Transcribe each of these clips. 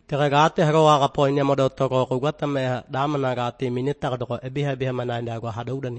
Teragate haroa ka poinya modotto ko kugata me damana gati minita ko ebiha mananda go hadudani.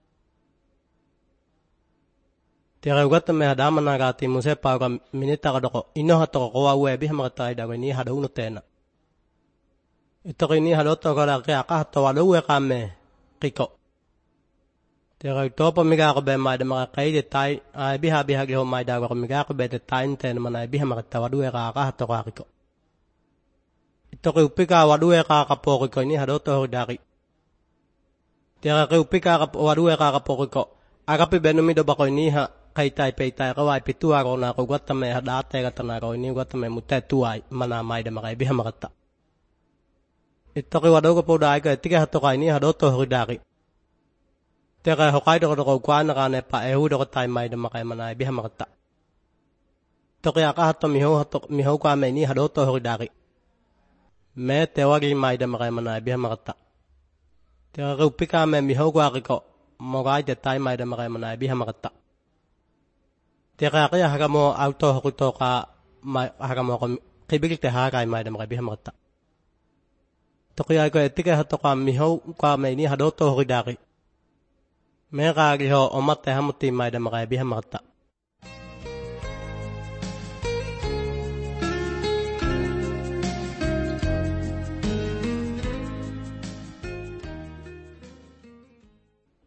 Teragata me damana gati musepa ko minita ko ino hato ko wa ebiha magata ida go ni haduno tena. Ito ko ni hadotto ko la ka hato walu ka me kiko. Teragto pa miga ko be mai de mga kai de tai ebiha ge ho mai da go miga ko be de tai tena mana ebiha magata wadu ka hato ka kiko. Ito ko upika wadu ka kapoko ko ni hadotto dari. Tera ko upika ka wadu ka kapoko ko. Agapi benumi do bako ni ha kaitai peitai ko ai pitua ko na ko gotta me hadate ka tana ko ni gotta me mutai tuai mana mai de makai biha makata. Ito ko wadu ko poda ka tika hato ka ni hadotto dari. Tera hokai do ko kuana ka ne pa ehu do ko tai mai de makai mana biha makata. To ko aka hato miho ka me ni hadotto dari. Me te wagi mai de makai mana biha makata. Te upika me miho ko ako mogai de tai mai de makai mana biha makata. Te ka hagamo auto hokuto ka hagamo ko kibik te hagai mai de makai biha makata. To ko ko etika hato ka miho ka me ni hadoto dari. Me ka ho omate hamuti mai de makai biha makata.